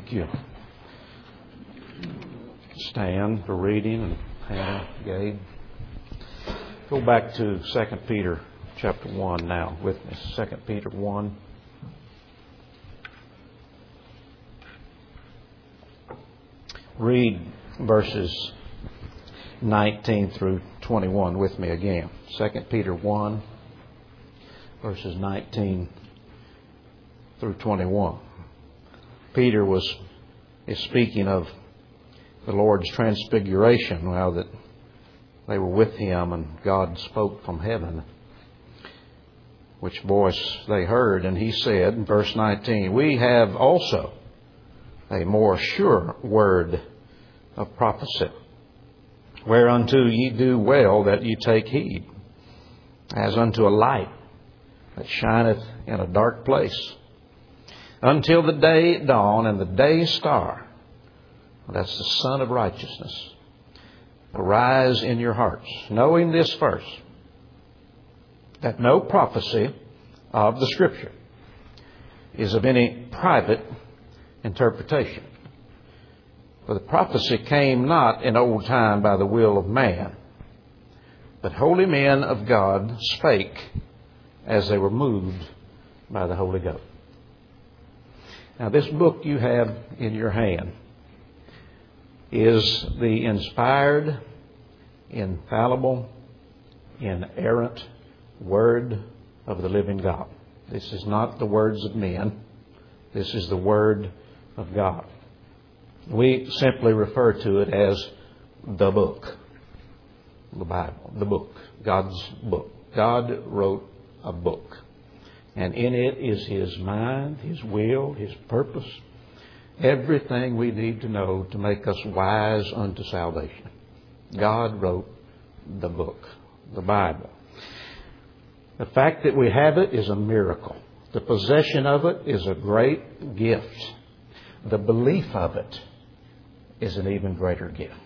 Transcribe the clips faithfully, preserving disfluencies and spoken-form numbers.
Thank you. Stand for reading, and Hannah, Gabe. Go back to Second Peter chapter one now with me. Second Peter one. Read verses nineteen through twenty-one with me again. Second Peter one, verses nineteen through twenty-one. Peter was is speaking of the Lord's transfiguration, now that they were with Him and God spoke from heaven, which voice they heard. And He said, in verse nineteen, "We have also a more sure word of prophecy, whereunto ye do well that ye take heed, as unto a light that shineth in a dark place, until the day dawn and the day star," that's the Son of Righteousness, "arise in your hearts, knowing this first, that no prophecy of the Scripture is of any private interpretation. For the prophecy came not in old time by the will of man, but holy men of God spake as they were moved by the Holy Ghost." Now, this book you have in your hand is the inspired, infallible, inerrant Word of the living God. This is not the words of men. This is the Word of God. We simply refer to it as the book. The Bible, the book, God's book. God wrote a book. And in it is His mind, His will, His purpose, everything we need to know to make us wise unto salvation. God wrote the book, the Bible. The fact that we have it is a miracle. The possession of it is a great gift. The belief of it is an even greater gift.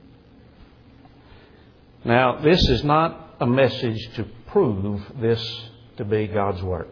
Now, this is not a message to prove this to be God's Word.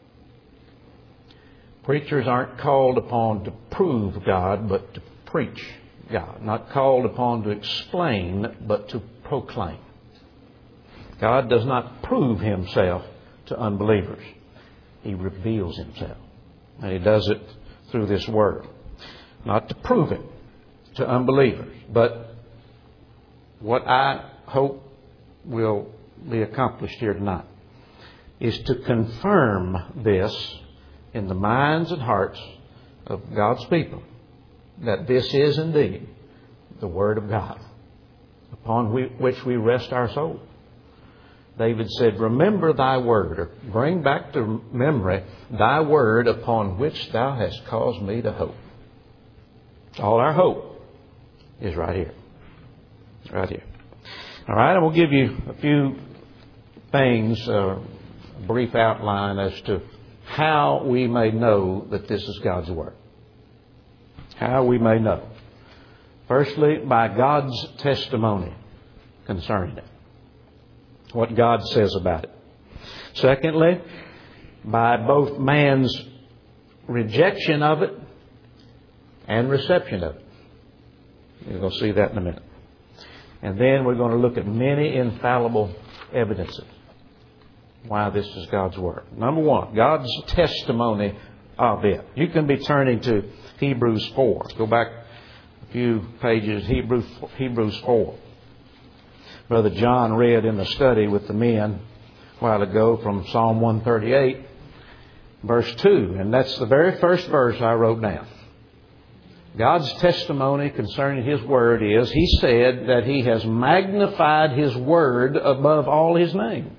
Preachers aren't called upon to prove God, but to preach God. Not called upon to explain, but to proclaim. God does not prove Himself to unbelievers. He reveals Himself. And He does it through this Word. Not to prove it to unbelievers, but what I hope will be accomplished here tonight is to confirm this in the minds and hearts of God's people, that this is indeed the Word of God, upon which we rest our soul. David said, "Remember thy word," or bring back to memory thy word upon which thou hast caused me to hope. All our hope is right here. Right here. All right, and we'll give you a few things, a brief outline as to how we may know that this is God's Word. How we may know. Firstly, by God's testimony concerning it. What God says about it. Secondly, by both man's rejection of it and reception of it. You're going to see that in a minute. And then we're going to look at many infallible evidences why this is God's Word. Number one, God's testimony of it. You can be turning to Hebrews four. Go back a few pages, Hebrews, Hebrews four. Brother John read in the study with the men a while ago from Psalm one thirty-eight, verse two. And that's the very first verse I wrote down. God's testimony concerning His Word is, He said that He has magnified His Word above all His name.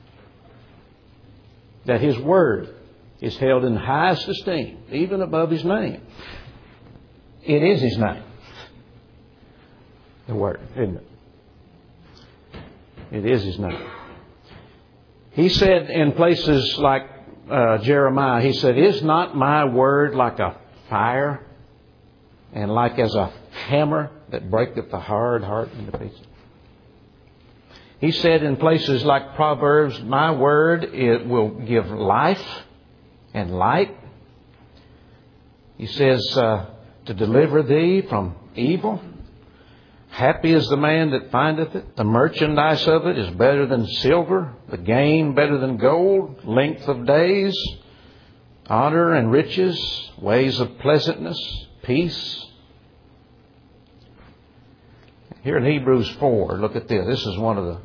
That His Word is held in highest esteem, even above His name. It is His name. The Word, isn't it? It is His name. He said in places like uh, Jeremiah, He said, "Is not my Word like a fire, and like as a hammer that breaketh the hard heart into pieces?" He said in places like Proverbs, "My word, it will give life and light." He says, uh, to deliver thee from evil. Happy is the man that findeth it. The merchandise of it is better than silver, the gain better than gold, length of days, honor and riches, ways of pleasantness, peace. Here in Hebrews four, look at this. This is one of the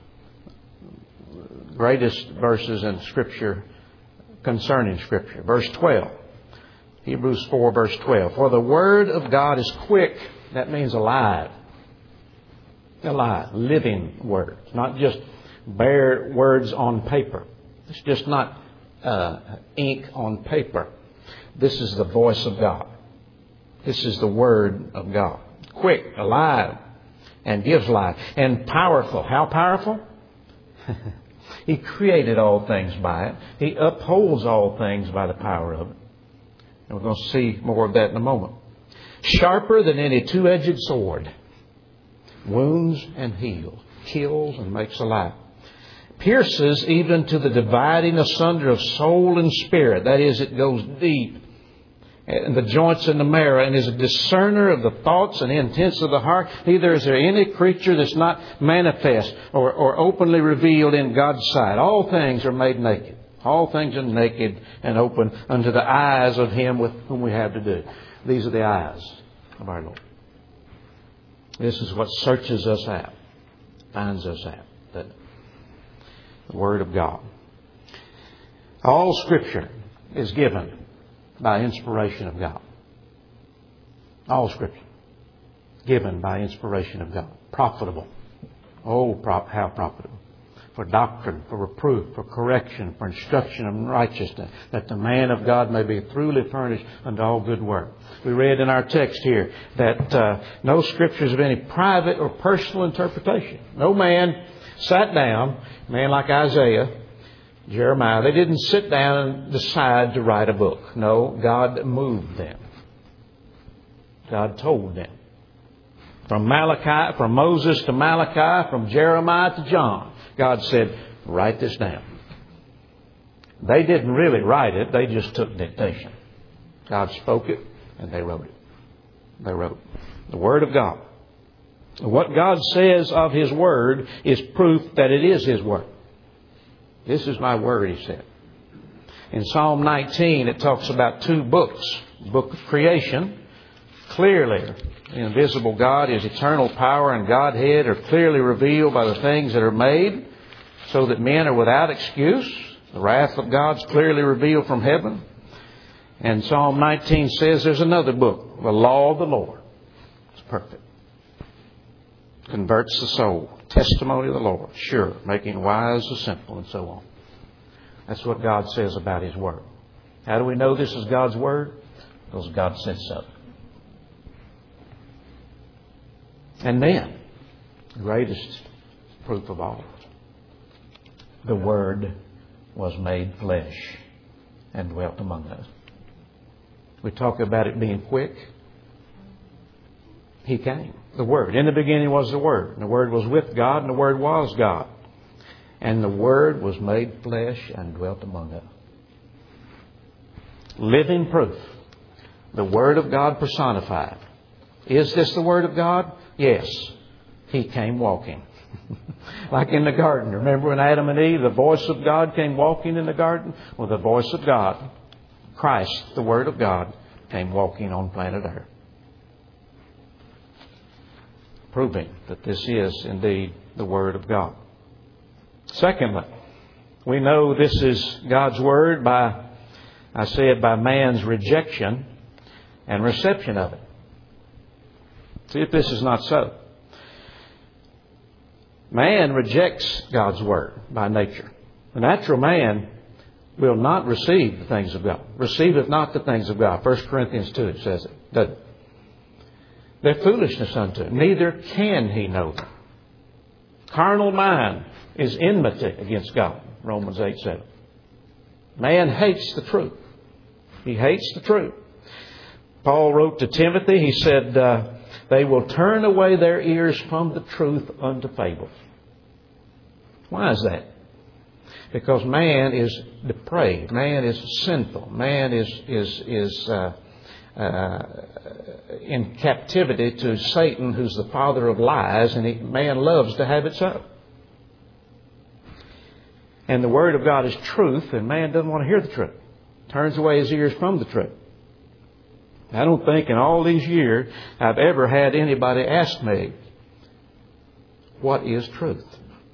greatest verses in Scripture concerning Scripture. Verse twelve. Hebrews four, verse twelve. For the Word of God is quick. That means alive. Alive. Living Word. Not just bare words on paper. It's just not uh, ink on paper. This is the voice of God. This is the Word of God. Quick, alive, and gives life. And powerful. How powerful? He created all things by it. He upholds all things by the power of it. And we're going to see more of that in a moment. Sharper than any two-edged sword. Wounds and heals. Kills and makes alive. Pierces even to the dividing asunder of soul and spirit. That is, it goes deep. And the joints and the marrow, and is a discerner of the thoughts and intents of the heart. Neither is there any creature that's not manifest or, or openly revealed in God's sight. All things are made naked. All things are naked and open unto the eyes of Him with whom we have to do. These are the eyes of our Lord. This is what searches us out, finds us out. The, the Word of God. All Scripture is given by inspiration of God. All Scripture given by inspiration of God. Profitable. Oh, prop, how profitable. For doctrine, for reproof, for correction, for instruction in righteousness, that the man of God may be truly furnished unto all good work. We read in our text here that uh, no Scriptures of any private or personal interpretation. No man sat down, a man like Isaiah, Jeremiah, they didn't sit down and decide to write a book. No, God moved them. God told them. From Malachi, from Moses to Malachi, from Jeremiah to John, God said, write this down. They didn't really write it. They just took dictation. God spoke it and they wrote it. They wrote the Word of God. What God says of His Word is proof that it is His Word. This is my Word, He said. In Psalm nineteen, it talks about two books. The book of creation. Clearly, the invisible God, His eternal power and Godhead are clearly revealed by the things that are made, so that men are without excuse. The wrath of God's clearly revealed from heaven. And Psalm nineteen says there's another book, the law of the Lord. It's perfect. Converts the soul. Testimony of the Lord. Sure. Making wise the simple, and so on. That's what God says about His Word. How do we know this is God's Word? Because God said so. And then, the greatest proof of all. The Word was made flesh and dwelt among us. We talk about it being quick. He came. The Word. In the beginning was the Word. And the Word was with God, and the Word was God. And the Word was made flesh and dwelt among us. Living proof. The Word of God personified. Is this the Word of God? Yes. He came walking. Like in the garden. Remember when Adam and Eve, the voice of God came walking in the garden? Well, the voice of God, Christ, the Word of God, came walking on planet Earth. Proving that this is indeed the Word of God. Secondly, we know this is God's Word by, I said, by man's rejection and reception of it. See if this is not so. Man rejects God's Word by nature. The natural man will not receive the things of God. Receiveth not the things of God. First Corinthians two, it says it, doesn't it? They're foolishness unto him. Neither can he know them. Carnal mind is enmity against God. Romans eight seven. Man hates the truth. He hates the truth. Paul wrote to Timothy, he said, uh, they will turn away their ears from the truth unto fables. Why is that? Because man is depraved. Man is sinful. Man is, is, is uh, uh, in captivity to Satan, who's the father of lies, and he, man loves to have it so. And the Word of God is truth, and man doesn't want to hear the truth. Turns away his ears from the truth. I don't think in all these years I've ever had anybody ask me, what is truth?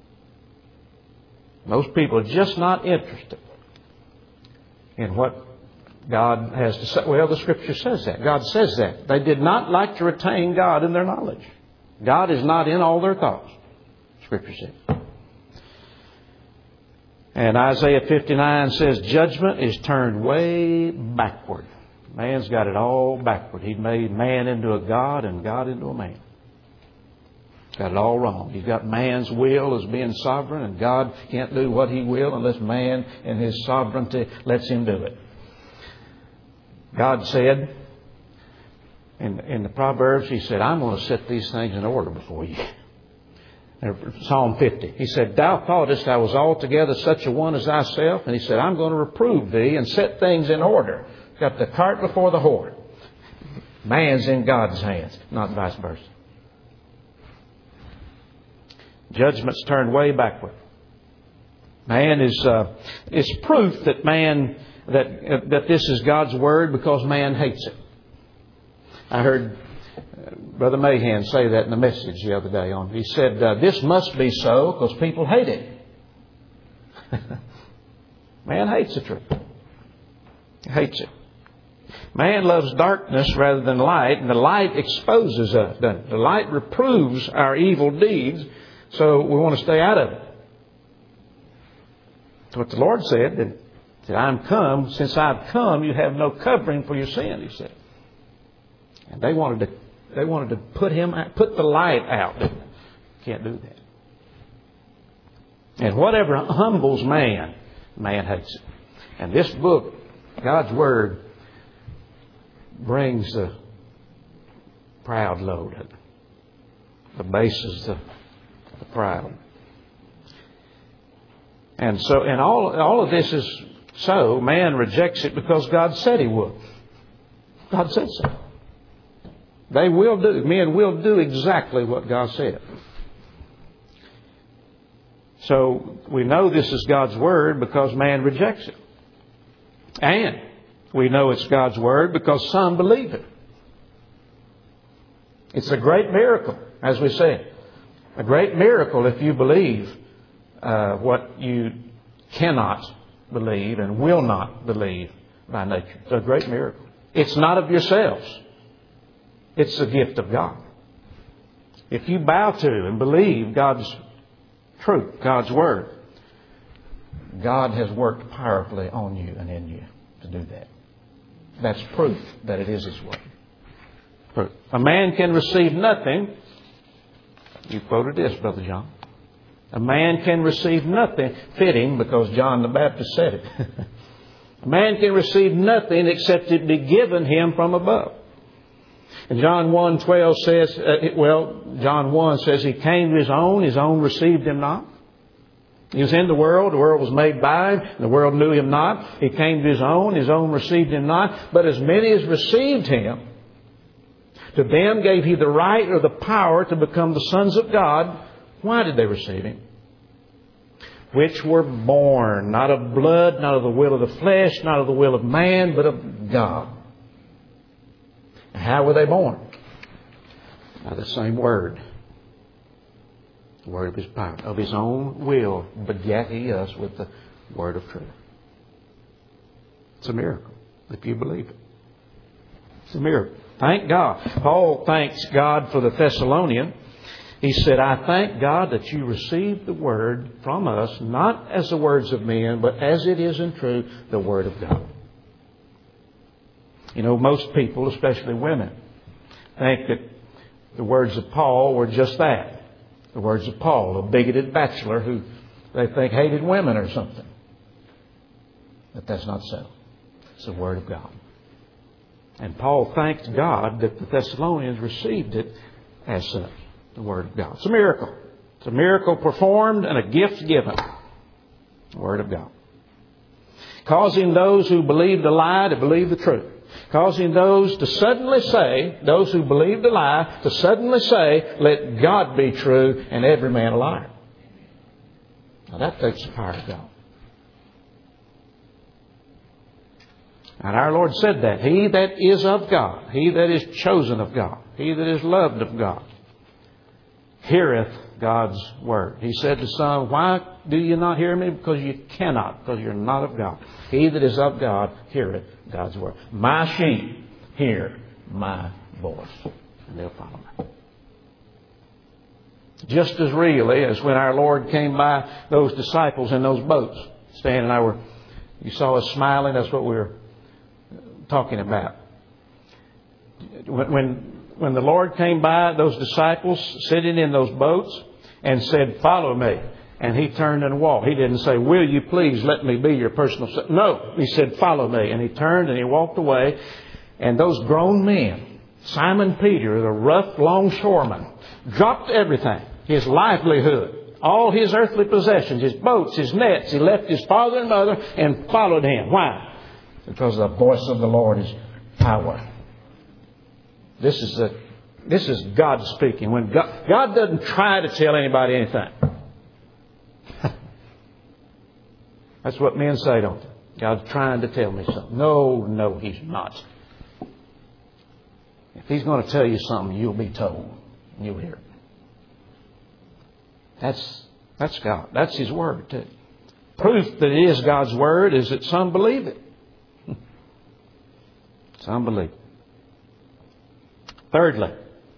Most people are just not interested in what God has to say. Well, the Scripture says that. God says that. They did not like to retain God in their knowledge. God is not in all their thoughts, Scripture says. And Isaiah fifty-nine says, judgment is turned way backward. Man's got it all backward. He made man into a God and God into a man. Got it all wrong. He's got man's will as being sovereign, and God can't do what He will unless man in His sovereignty lets Him do it. God said in, in the Proverbs, He said, I'm going to set these things in order before you. Psalm fifty. He said, thou thoughtest I was altogether such a one as thyself. And He said, I'm going to reprove thee and set things in order. Got the cart before the horse. Man's in God's hands, not vice versa. Judgment's turned way backward. Man is uh, is proof that man that uh, that this is God's Word because man hates it. I heard Brother Mahan say that in the message the other day. On he said, uh, "This must be so because people hate it." Man hates the truth. He hates it. Man loves darkness rather than light, and the light exposes us. The light reproves our evil deeds, so we want to stay out of it. That's what the Lord said. That, that I'm come. Since I've come, you have no covering for your sin. He said, and they wanted to. They wanted to put him, put the light out. Can't do that. And whatever humbles man, man hates it. And this book, God's Word, brings the proud low. The bases the, the proud. And so, and all all of this is so. Man rejects it because God said He would. God said so. They will do. Men will do exactly what God said. So we know this is God's Word because man rejects it. And we know it's God's Word because some believe it. It's a great miracle, as we said. A great miracle if you believe uh, what you cannot believe and will not believe by nature. It's a great miracle. It's not of yourselves. It's a gift of God. If you bow to and believe God's truth, God's Word, God has worked powerfully on you and in you to do that. That's proof that it is His Word. Proof. A man can receive nothing. You quoted this, Brother John. A man can receive nothing, fitting because John the Baptist said it. A man can receive nothing except it be given him from above. And John one twelve says, uh, well, John one says, He came to His own, His own received Him not. He was in the world, the world was made by Him, and the world knew Him not. He came to His own, His own received Him not. But as many as received Him, to them gave He the right or the power to become the sons of God. Why did they receive Him? Which were born, not of blood, not of the will of the flesh, not of the will of man, but of God. How were they born? By the same Word. The Word of His power. Of His own will begat He us with the Word of truth. It's a miracle if you believe it. It's a miracle. Thank God. Paul thanks God for the Thessalonian. He said, I thank God that you received the Word from us, not as the words of men, but as it is in truth, the Word of God. You know, most people, especially women, think that the words of Paul were just that. The words of Paul, a bigoted bachelor who they think hated women or something. But that's not so. It's the Word of God. And Paul thanked God that the Thessalonians received it as such, the Word of God. It's a miracle. It's a miracle performed and a gift given. The Word of God. Causing those who believe the lie to believe the truth. Causing those to suddenly say, those who believed a lie, to suddenly say, let God be true and every man a liar. Now that takes the power of God. And our Lord said that. He that is of God, he that is chosen of God, he that is loved of God, heareth God's word. He said to some, why do you not hear me? Because you cannot, because you're not of God. He that is of God heareth God's word. My sheep hear my voice, and they'll follow me. Just as really as when our Lord came by those disciples in those boats. Stan and I were, you saw us smiling, that's what we were talking about. When, when, when the Lord came by those disciples sitting in those boats and said, follow me. And he turned and walked. He didn't say, will you please let me be your personal... No, he said, follow me. And he turned and he walked away. And those grown men, Simon Peter, the rough longshoreman, dropped everything. His livelihood, all his earthly possessions, his boats, his nets. He left his father and mother and followed him. Why? Because the voice of the Lord is power. This is the, this is God speaking. When God, God doesn't try to tell anybody anything. That's what men say, don't they? God's trying to tell me something. No, no, He's not. If He's going to tell you something, you'll be told. And you'll hear it. That's, that's God. That's His Word too. Proof that it is God's Word is that some believe it. Some believe it. Thirdly,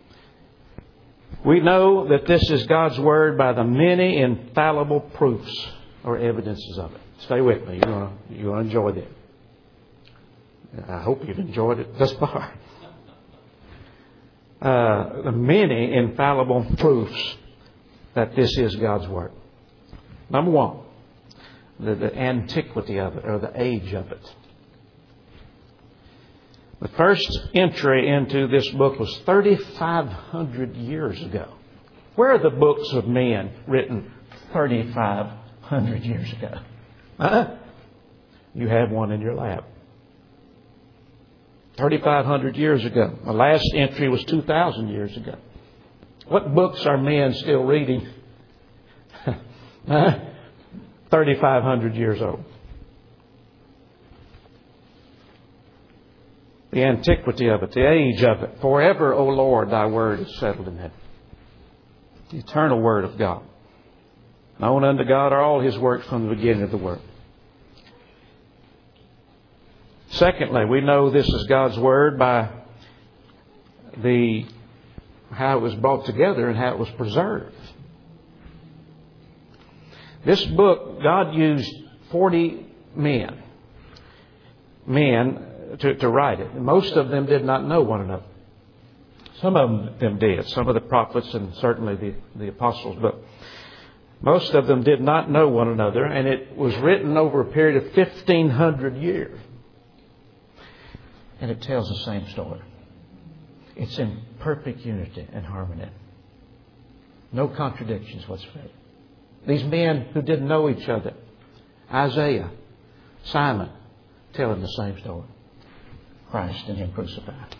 we know that this is God's Word by the many infallible proofs or evidences of it. Stay with me. You're going to, you're going to enjoy that. I hope you've enjoyed it thus far. Uh, the many infallible proofs that this is God's Word. Number one, the, the antiquity of it or the age of it. The first entry into this book was thirty-five hundred years ago. Where are the books of men written thirty-five hundred years ago? Huh? You have one in your lap. thirty-five hundred years ago. The last entry was two thousand years ago. What books are men still reading? Huh? thirty-five hundred years old. The antiquity of it, the age of it. Forever, O Lord, Thy word is settled in heaven. The eternal word of God. Known unto God are all His works from the beginning of the world. Secondly, we know this is God's Word by the how it was brought together and how it was preserved. This book, God used forty men, men to, to write it. Most of them did not know one another. Some of them did. Some of the prophets and certainly the, the apostles, but most of them did not know one another, and it was written over a period of fifteen hundred years. And it tells the same story. It's in perfect unity and harmony. No contradictions whatsoever. These men who didn't know each other, Isaiah, Simon, telling the same story. Christ and Him crucified.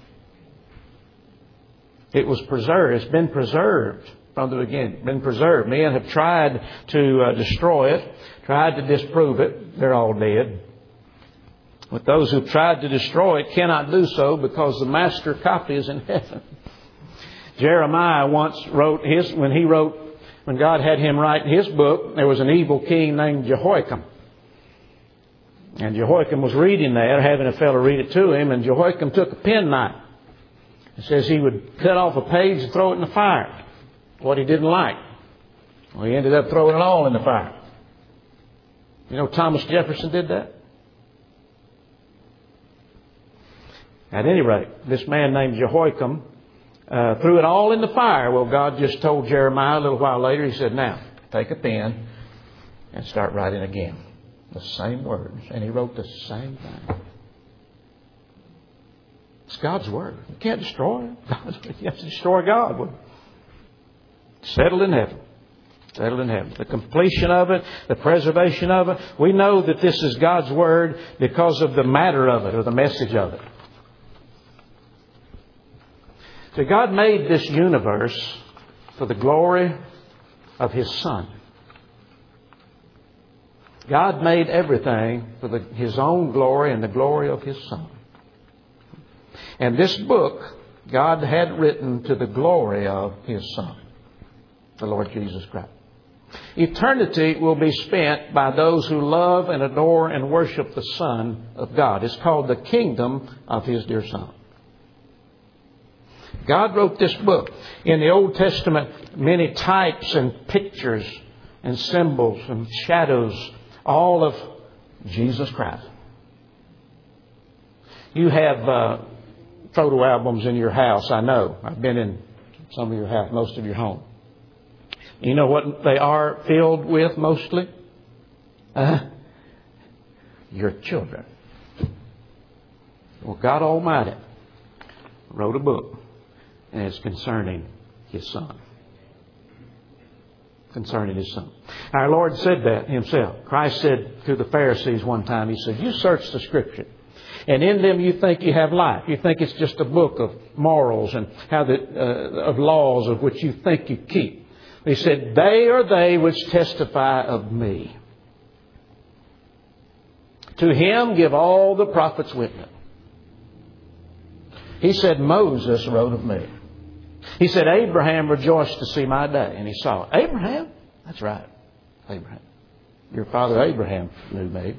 It was preserved. It's been preserved from the beginning. Been preserved. Men have tried to uh, destroy it, tried to disprove it. They're all dead. But those who've tried to destroy it cannot do so because the master copy is in heaven. Jeremiah once wrote his, when he wrote, when God had him write his book, there was an evil king named Jehoiakim. And Jehoiakim was reading that, having a fellow read it to him, and Jehoiakim took a penknife. It says he would cut off a page and throw it in the fire. What he didn't like. Well, he ended up throwing it all in the fire. You know, Thomas Jefferson did that. At any rate, this man named Jehoiakim uh, threw it all in the fire. Well, God just told Jeremiah a little while later, He said, now, take a pen and start writing again. The same words. And he wrote the same thing. It's God's Word. You can't destroy it. You have to destroy God. Settled in heaven. Settled in heaven. The completion of it, the preservation of it. We know that this is God's Word because of the matter of it or the message of it. So God made this universe for the glory of His Son. God made everything for the, His own glory and the glory of His Son. And this book God had written to the glory of His Son, the Lord Jesus Christ. Eternity will be spent by those who love and adore and worship the Son of God. It's called the kingdom of His dear Son. God wrote this book. In the Old Testament, many types and pictures and symbols and shadows, all of Jesus Christ. You have uh, photo albums in your house, I know. I've been in some of your house, most of your home. You know what they are filled with mostly? Uh, your children. Well, God Almighty wrote a book, and it's concerning His Son. Concerning His Son. Our Lord said that Himself. Christ said to the Pharisees one time, He said, you search the Scripture, and in them you think you have life. You think it's just a book of morals and how the, uh, of laws of which you think you keep. He said, they are they which testify of me. To Him give all the prophets witness. He said, Moses wrote of me. He said, Abraham rejoiced to see my day. And he saw it. Abraham? That's right. Abraham. Your father Abraham knew me.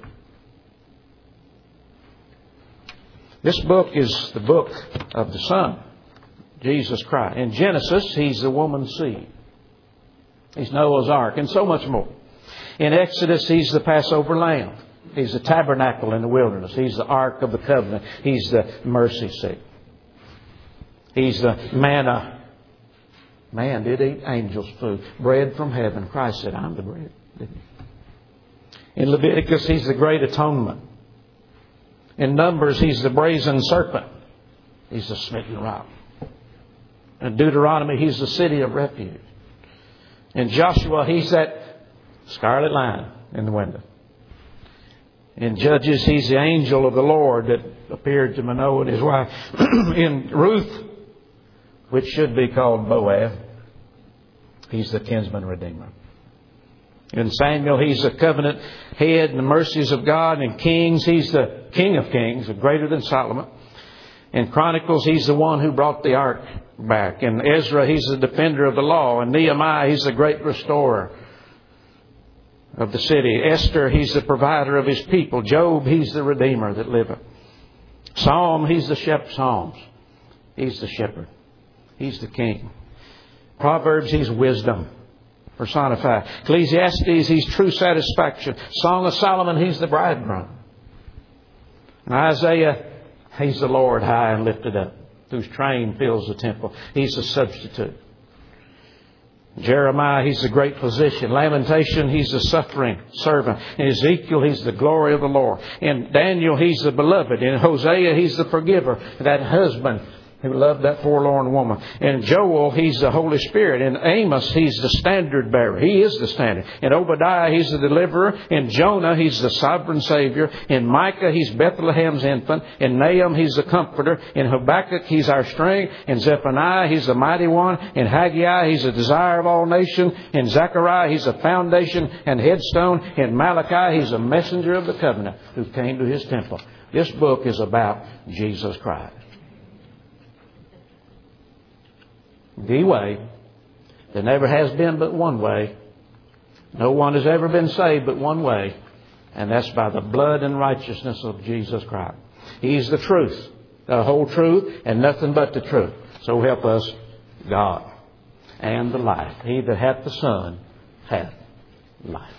This book is the book of the Son, Jesus Christ. In Genesis, He's the woman's seed. He's Noah's Ark, and so much more. In Exodus, He's the Passover lamb. He's the tabernacle in the wilderness. He's the Ark of the Covenant. He's the mercy seat. He's the manna. Man did eat angels' food. Bread from heaven. Christ said, I'm the bread. In Leviticus, He's the great atonement. In Numbers, He's the brazen serpent. He's the smitten rock. In Deuteronomy, He's the city of refuge. In Joshua, He's that scarlet line in the window. In Judges, He's the angel of the Lord that appeared to Manoah and his wife. In Ruth, which should be called Boaz, He's the kinsman redeemer. In Samuel, He's the covenant head and the mercies of God. In Kings, He's the King of Kings, greater than Solomon. In Chronicles, He's the one who brought the ark back. In Ezra, He's the defender of the law. In Nehemiah, He's the great restorer of the city. Esther, He's the provider of His people. Job, He's the redeemer that liveth. Psalm, He's the shepherd. Psalms, He's the shepherd. He's the king. Proverbs, He's wisdom personified. Ecclesiastes, He's true satisfaction. Song of Solomon, He's the bridegroom. And Isaiah, He's the Lord high and lifted up, whose train fills the temple. He's the substitute. Jeremiah, He's the great physician. Lamentation, He's the suffering servant. In Ezekiel, He's the glory of the Lord. In Daniel, He's the beloved. In Hosea, He's the forgiver. That husband who loved that forlorn woman. In Joel, He's the Holy Spirit. In Amos, He's the standard bearer. He is the standard. In Obadiah, He's the deliverer. In Jonah, He's the sovereign Savior. In Micah, He's Bethlehem's infant. In Nahum, He's the comforter. In Habakkuk, He's our strength. In Zephaniah, He's the mighty one. In Haggai, He's the desire of all nations. In Zechariah, He's the foundation and headstone. In Malachi, He's the messenger of the covenant who came to His temple. This book is about Jesus Christ. The way. There never has been but one way. No one has ever been saved but one way. And that's by the blood and righteousness of Jesus Christ. He's the truth. The whole truth and nothing but the truth. So help us God. And the life. He that hath the Son hath life.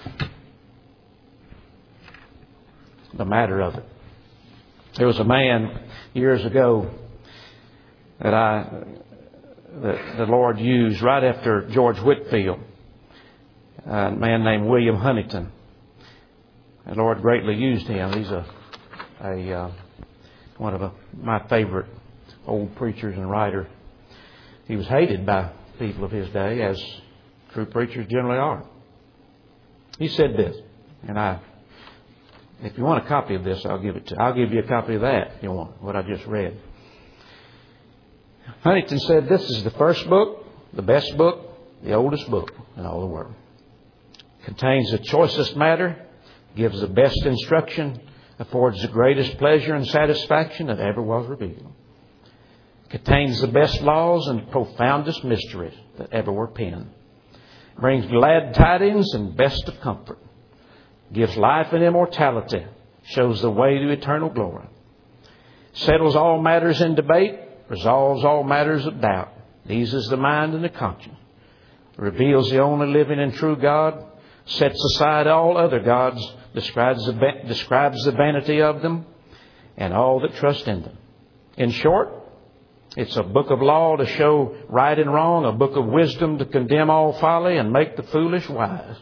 The matter of it. There was a man years ago that I... that the Lord used right after George Whitefield, a man named William Huntington. The Lord greatly used him. He's a, a uh, one of a, my favorite old preachers and writer. He was hated by people of his day, as true preachers generally are. He said this, and I, if you want a copy of this, I'll give it to. I'll give you a copy of that if you want what I just read. Huntington said this is the first book, the best book, the oldest book in all the world. Contains the choicest matter, gives the best instruction, affords the greatest pleasure and satisfaction that ever was revealed. Contains the best laws and profoundest mysteries that ever were penned. Brings glad tidings and best of comfort. Gives life and immortality. Shows the way to eternal glory. Settles all matters in debate. Resolves all matters of doubt. Eases the mind and the conscience. Reveals the only living and true God. Sets aside all other gods. Describes the, describes the vanity of them and all that trust in them. In short, it's a book of law to show right and wrong, a book of wisdom to condemn all folly and make the foolish wise.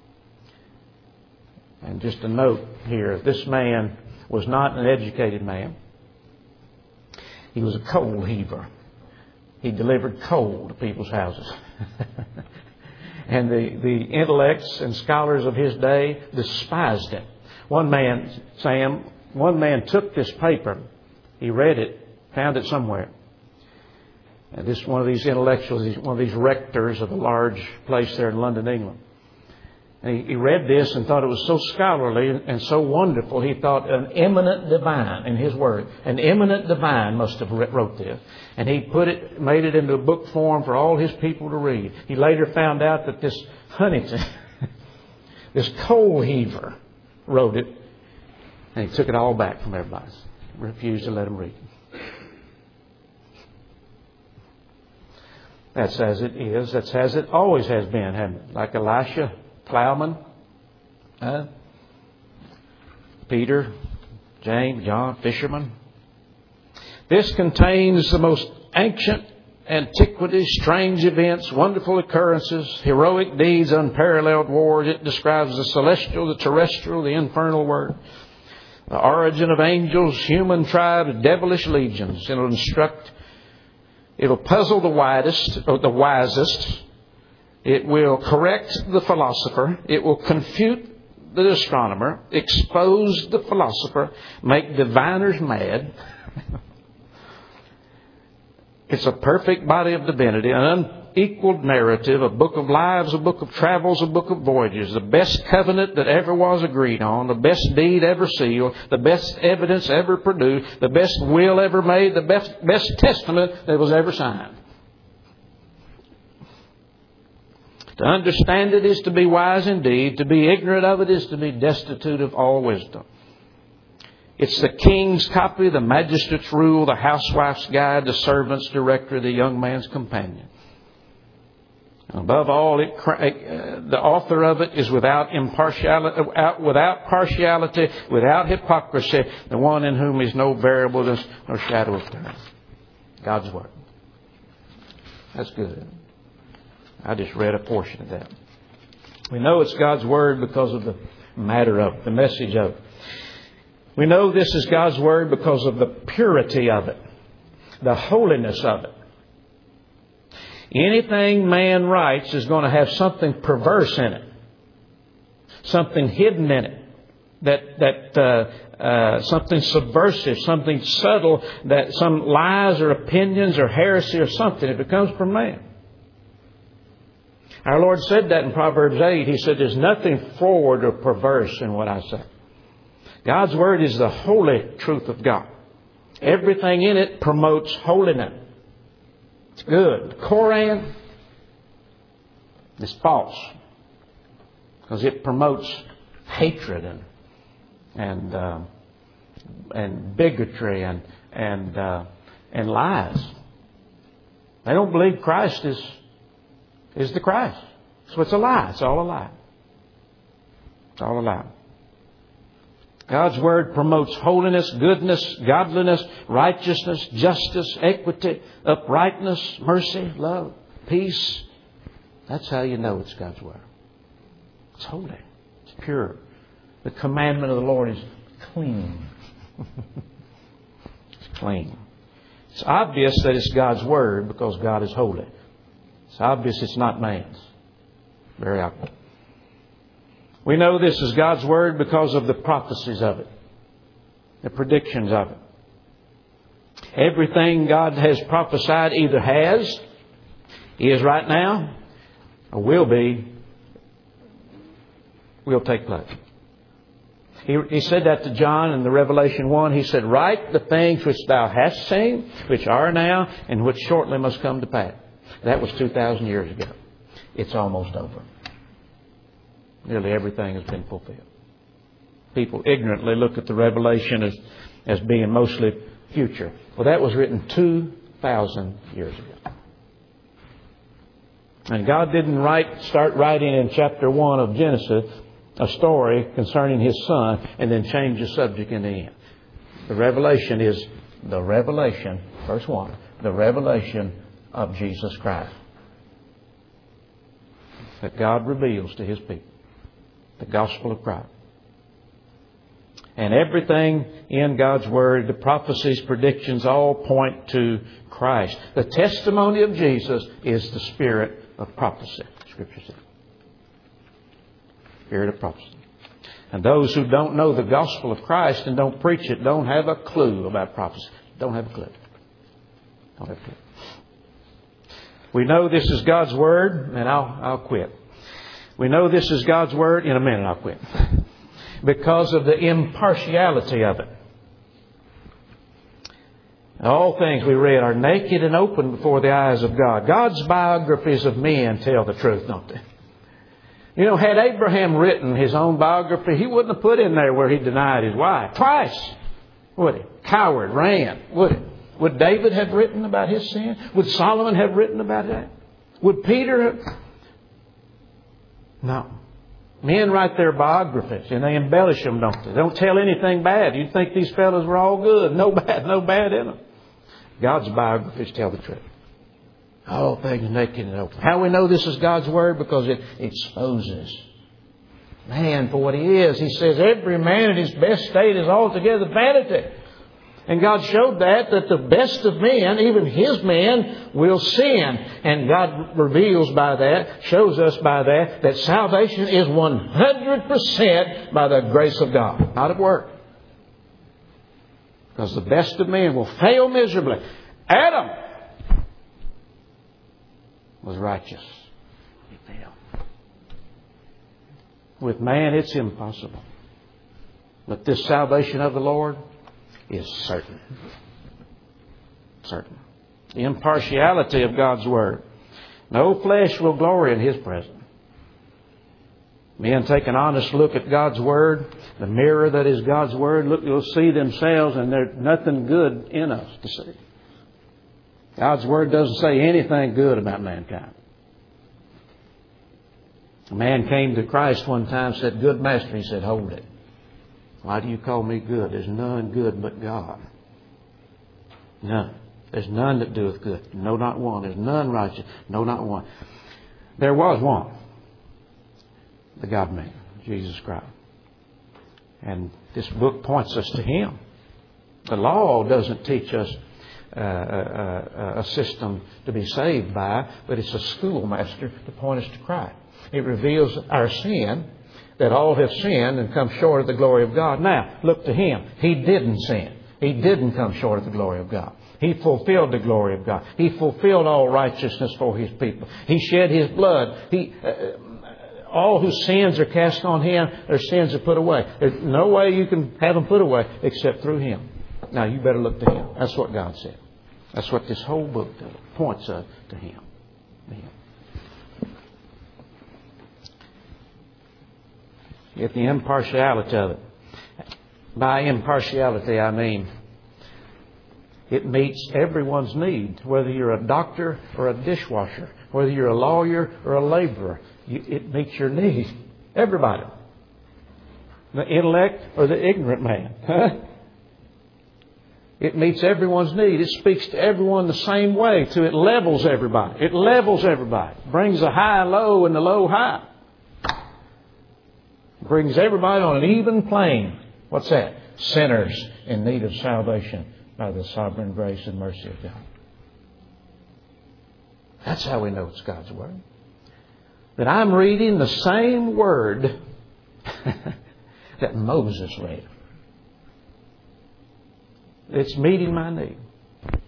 And just a note here, this man was not an educated man. He was a coal heaver. He delivered coal to people's houses. And the, the intellects and scholars of his day despised it. One man, Sam, one man took this paper. He read it, found it somewhere. And this one of these intellectuals, one of these rectors of a large place there in London, England. And he, he read this and thought it was so scholarly and so wonderful. He thought an eminent divine, in his word, an eminent divine must have wrote this. And he put it, made it into a book form for all his people to read. He later found out that this Huntington, this coal heaver, wrote it, and he took it all back from everybody. Refused to let him read it. That's as it is. That's as it always has been, hasn't it? Like Elisha, plowman, uh, Peter, James, John, fisherman. This contains the most ancient antiquities, strange events, wonderful occurrences, heroic deeds, unparalleled wars. It describes the celestial, the terrestrial, the infernal world, the origin of angels, human tribes, devilish legions. It'll instruct, it'll puzzle the widest, or the wisest. It will correct the philosopher. It will confute the astronomer, expose the philosopher, make diviners mad. It's a perfect body of divinity, an unequaled narrative, a book of lives, a book of travels, a book of voyages, the best covenant that ever was agreed on, the best deed ever sealed, the best evidence ever produced, the best will ever made, the best, best testament that was ever signed. To understand it is to be wise indeed. To be ignorant of it is to be destitute of all wisdom. It's the king's copy, the magistrate's rule, the housewife's guide, the servant's directory, the young man's companion. Above all, it, uh, the author of it is without impartiality, without partiality, without hypocrisy, the one in whom is no variableness nor shadow of turning. God's Word. That's good. I just read a portion of that. We know it's God's Word because of the matter of it, the message of it. We know this is God's Word because of the purity of it, the holiness of it. Anything man writes is going to have something perverse in it, something hidden in it, that that uh, uh, something subversive, something subtle, that some lies or opinions or heresy or something. If it comes from man. Our Lord said that in Proverbs eight. He said, "There's nothing forward or perverse in what I say." God's Word is the holy truth of God. Everything in it promotes holiness. It's good. The Koran is false because it promotes hatred and and uh, and bigotry and and uh, and lies. They don't believe Christ is is the Christ. So it's a lie. It's all a lie. It's all a lie. God's Word promotes holiness, goodness, godliness, righteousness, justice, equity, uprightness, mercy, love, peace. That's how you know it's God's Word. It's holy. It's pure. The commandment of the Lord is clean. It's clean. It's obvious that it's God's Word because God is holy. It's obvious it's not man's. Very obvious. We know this is God's Word because of the prophecies of it, the predictions of it. Everything God has prophesied either has, is right now, or will be, will take place. He, he said that to John in the Revelation one. He said, write the things which thou hast seen, which are now, and which shortly must come to pass. That was two thousand years ago. It's almost over. Nearly everything has been fulfilled. People ignorantly look at the Revelation as, as being mostly future. Well, that was written two thousand years ago. And God didn't write, start writing in chapter one of Genesis a story concerning His Son and then change the subject in the end. The revelation is the revelation, verse one, the revelation of Jesus Christ. That God reveals to His people. The gospel of Christ. And everything in God's Word, the prophecies, predictions, all point to Christ. The testimony of Jesus is the spirit of prophecy, Scripture says. Spirit of prophecy. And those who don't know the gospel of Christ and don't preach it don't have a clue about prophecy. Don't have a clue. Don't have a clue. We know this is God's Word, and I'll, I'll quit. We know this is God's Word. In a minute I'll quit. Because of the impartiality of it. All things we read are naked and open before the eyes of God. God's biographies of men tell the truth, don't they? You know, had Abraham written his own biography, he wouldn't have put in there where he denied his wife. Twice. Would he? Coward, ran. Would he? Would David have written about his sin? Would Solomon have written about that? Would Peter have? No. Men write their biographies and they embellish them, don't they? They don't tell anything bad. You'd think these fellows were all good. No bad, no bad in them. God's biographies tell the truth. All things naked and open. How we know this is God's Word? Because it exposes man for what he is. He says every man in his best state is altogether vanity. And God showed that, that the best of men, even His men, will sin. And God reveals by that, shows us by that, that salvation is one hundred percent by the grace of God, not of work. Because the best of men will fail miserably. Adam was righteous. He failed. With man, it's impossible. But this salvation of the Lord is certain. Certain. The impartiality of God's Word. No flesh will glory in His presence. Men take an honest look at God's Word, the mirror that is God's Word. Look, you'll see themselves, and there's nothing good in us to see. God's Word doesn't say anything good about mankind. A man came to Christ one time and said, "Good Master," He said, "hold it. Why do you call me good? There's none good but God. None. There's none that doeth good. No, not one. There's none righteous. No, not one." There was one. The God-man, Jesus Christ. And this book points us to Him. The law doesn't teach us uh, a, a, a system to be saved by, but it's a schoolmaster to point us to Christ. It reveals our sin, that all have sinned and come short of the glory of God. Now, look to Him. He didn't sin. He didn't come short of the glory of God. He fulfilled the glory of God. He fulfilled all righteousness for His people. He shed His blood. He, uh, all whose sins are cast on Him, their sins are put away. There's no way you can have them put away except through Him. Now, you better look to Him. That's what God said. That's what this whole book points us to Him. To Him. Get the impartiality of it. By impartiality, I mean it meets everyone's need. Whether you're a doctor or a dishwasher, whether you're a lawyer or a laborer, you, it meets your need. Everybody. The intellect or the ignorant man. Huh? It meets everyone's need. It speaks to everyone the same way. To it levels everybody. It levels everybody. Brings the high low and the low high. Brings everybody on an even plane. What's that? Sinners in need of salvation by the sovereign grace and mercy of God. That's how we know it's God's Word. That I'm reading the same Word that Moses read. It's meeting my need.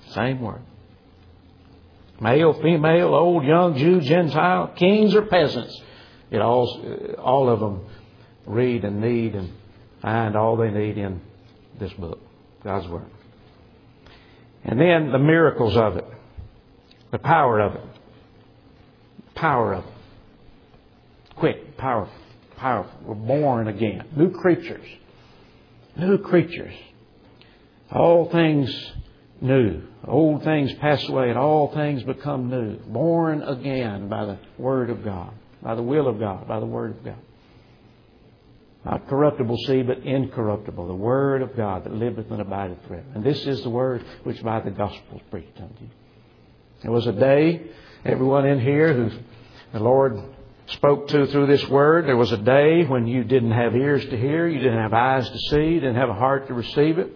Same word. Male, female, old, young, Jew, Gentile, kings or peasants. It all, all of them read and need and find all they need in this book, God's Word. And then the miracles of it. The power of it. Power of it. Quick, powerful, powerful. We're born again. New creatures. New creatures. All things new. Old things pass away and all things become new. Born again by the Word of God. By the will of God. By the Word of God. Not corruptible seed, but incorruptible. The Word of God that liveth and abideth forever. And this is the Word which by the gospel is preached unto you. There was a day, everyone in here who the Lord spoke to through this Word, there was a day when you didn't have ears to hear, you didn't have eyes to see, you didn't have a heart to receive it.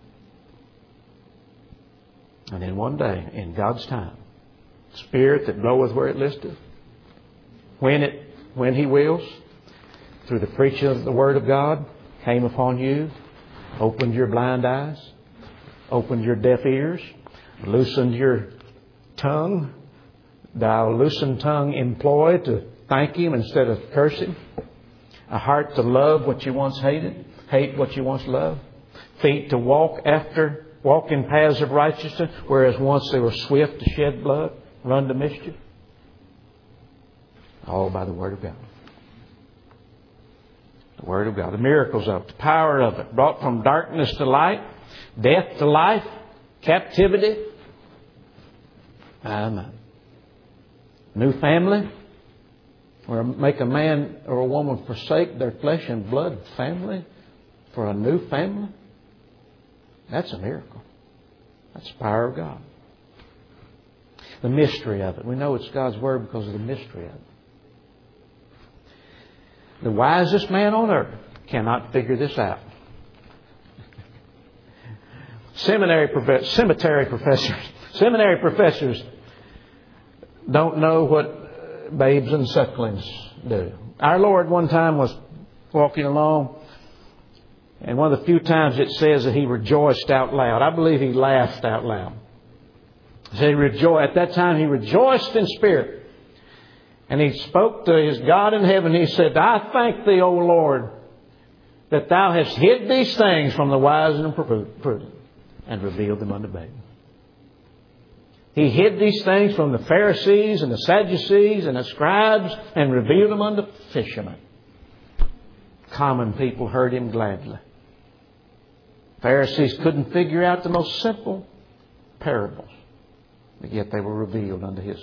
And then one day, in God's time, Spirit that bloweth where it listeth, when it, when He wills, through the preaching of the Word of God, came upon you, opened your blind eyes, opened your deaf ears, loosened your tongue, thou loosened tongue employed to thank Him instead of curse Him, a heart to love what you once hated, hate what you once loved, feet to walk after, walk in paths of righteousness, whereas once they were swift to shed blood, run to mischief. All by the Word of God. The Word of God. The miracles of it. The power of it. Brought from darkness to light. Death to life. Captivity. Amen. New family. Or make a man or a woman forsake their flesh and blood family for a new family. That's a miracle. That's the power of God. The mystery of it. We know it's God's Word because of the mystery of it. The wisest man on earth cannot figure this out. Seminary prof- cemetery professors, seminary professors don't know what babes and sucklings do. Our Lord one time was walking along, and one of the few times it says that He rejoiced out loud. I believe He laughed out loud. So he rejoiced. At that time He rejoiced in spirit. And He spoke to His God in heaven. He said, I thank Thee, O Lord, that Thou hast hid these things from the wise and prudent and revealed them unto babes. He hid these things from the Pharisees and the Sadducees and the scribes and revealed them unto fishermen. Common people heard Him gladly. Pharisees couldn't figure out the most simple parables, but yet they were revealed unto His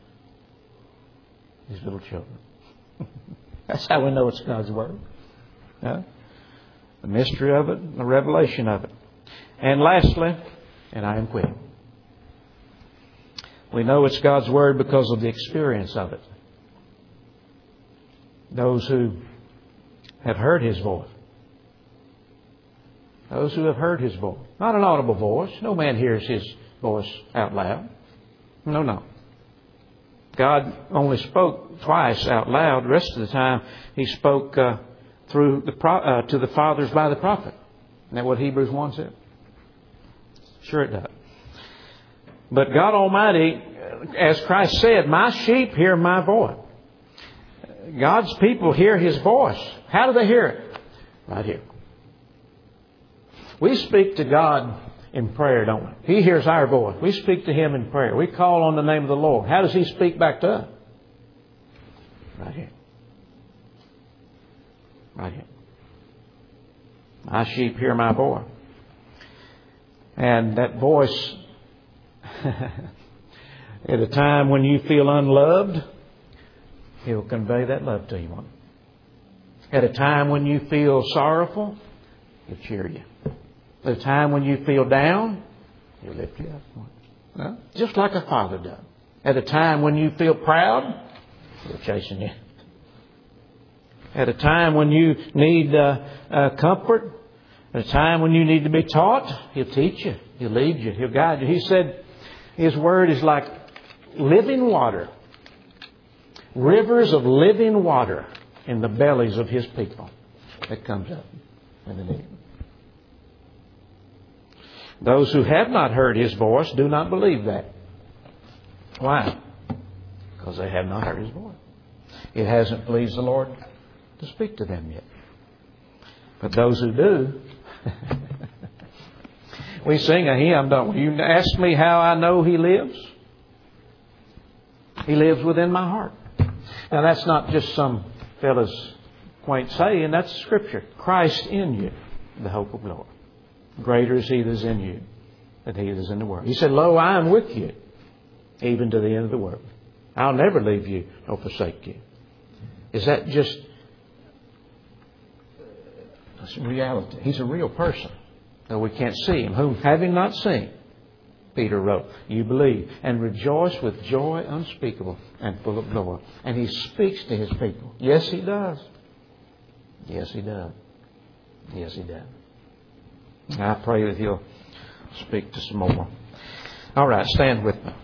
These little children. That's how we know it's God's Word. Yeah? The mystery of it, the revelation of it. And lastly, and I am quitting, we know it's God's Word because of the experience of it. Those who have heard His voice. Those who have heard His voice. Not an audible voice. No man hears His voice out loud. No, no. God only spoke twice out loud. The rest of the time He spoke uh, through the pro- uh, to the fathers by the prophet. Isn't that what Hebrews one said? Sure it does. But God Almighty, as Christ said, my sheep hear my voice. God's people hear His voice. How do they hear it? Right here. We speak to God in prayer, don't we? He hears our voice. We speak to Him in prayer. We call on the name of the Lord. How does He speak back to us? Right here. Right here. My sheep hear my voice. And that voice, at a time when you feel unloved, He'll convey that love to you. At a time when you feel sorrowful, He'll cheer you. At a time when you feel down, He'll lift you up. Well, just like a father does. At a time when you feel proud, He'll chasten you. At a time when you need uh, uh, comfort, at a time when you need to be taught, He'll teach you. He'll lead you. He'll guide you. He said His Word is like living water. Rivers of living water in the bellies of His people that comes up when they need it. Those who have not heard His voice do not believe that. Why? Because they have not heard His voice. It hasn't pleased the Lord to speak to them yet. But those who do, we sing a hymn, don't we? You ask me how I know He lives. He lives within my heart. Now that's not just some fella's quaint saying. That's Scripture. Christ in you, the hope of glory. Greater is He that is in you than he that is in the world. He said, Lo, I am with you, even to the end of the world. I'll never leave you nor forsake you. Is that just that's reality? He's a real person, though we can't see Him. Whom having not seen, Peter wrote, you believe and rejoice with joy unspeakable and full of glory. And He speaks to His people. Yes, He does. Yes, He does. Yes, He does. I pray that He'll speak to some more. All right, stand with me.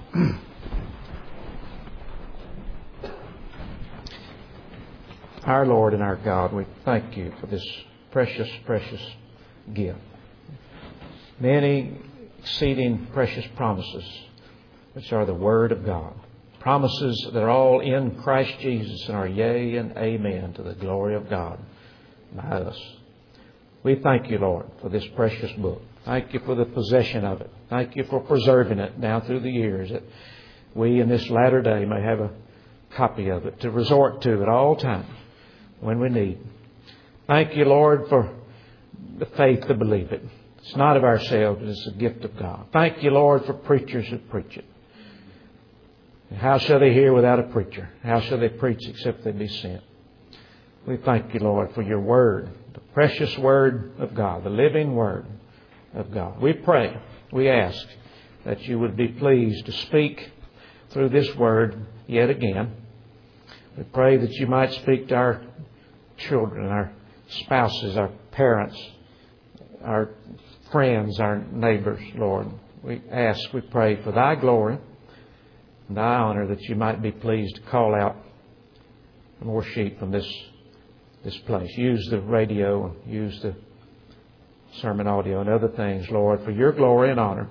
Our Lord and our God, we thank You for this precious, precious gift. Many exceeding precious promises, which are the Word of God. Promises that are all in Christ Jesus and are yea and amen to the glory of God by us. We thank You, Lord, for this precious book. Thank You for the possession of it. Thank You for preserving it down through the years, that we in this latter day may have a copy of it to resort to at all times when we need. Thank You, Lord, for the faith to believe it. It's not of ourselves, it's a gift of God. Thank You, Lord, for preachers who preach it. How shall they hear without a preacher? How shall they preach except they be sent? We thank You, Lord, for Your Word, the precious Word of God, the living Word of God. We pray, we ask that You would be pleased to speak through this Word yet again. We pray that You might speak to our children, our spouses, our parents, our friends, our neighbors, Lord. We ask, we pray for Thy glory and Thy honor, that You might be pleased to call out more sheep from this this place. Use the radio and use the sermon audio and other things, Lord, for Your glory and honor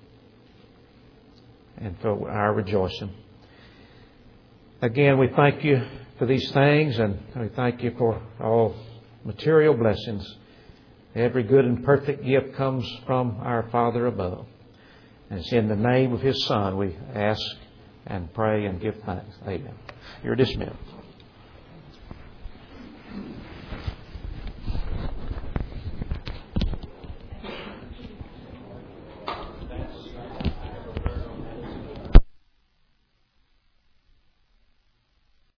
and for our rejoicing. Again, we thank You for these things, and we thank You for all material blessings. Every good and perfect gift comes from our Father above. And it's in the name of His Son we ask and pray and give thanks. Amen. You're dismissed.